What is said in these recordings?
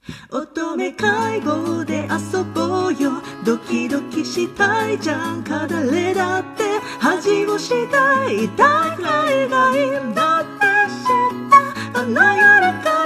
乙女解剖で遊ぼうよ。ドキドキしたいじゃんか。誰だって恥をしたい。大概がいいんだって知ったあの夜から。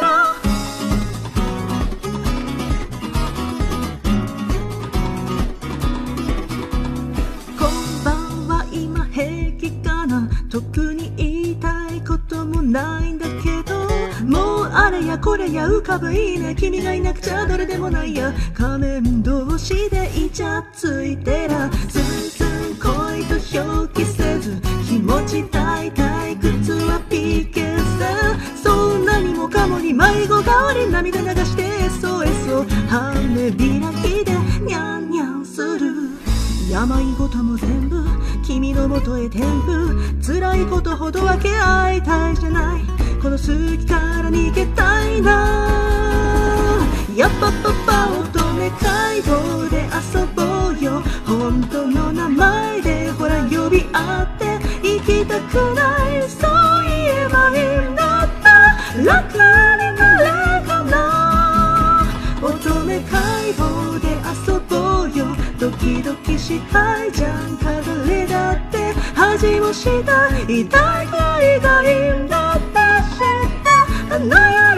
こんばんは、今平気かな。特に言いたいこともないんだけど、もうあれやこれや浮かぶいいね。君がいなくちゃどれでもないや。仮面同士でイチャついてら、全然恋と表記せず、気持ち大体靴はピケせ。そんなにもかもに迷子代わり涙流して SOS を羽開きでニャンニャンする。病事も全部君のもとへ転布。辛いことほど分け合いたいじゃない。この好きから逃げたいな。やっぱパパ乙女解剖で遊ぼうよ。本当の名前でほら呼び合って行きたくない。そう言えばいいんだった。楽になれたな。乙女解剖で遊ぼうよ。ドキドキしたいじゃんか。誰だって恥をしたい。大概がいいんだって知ったあの夜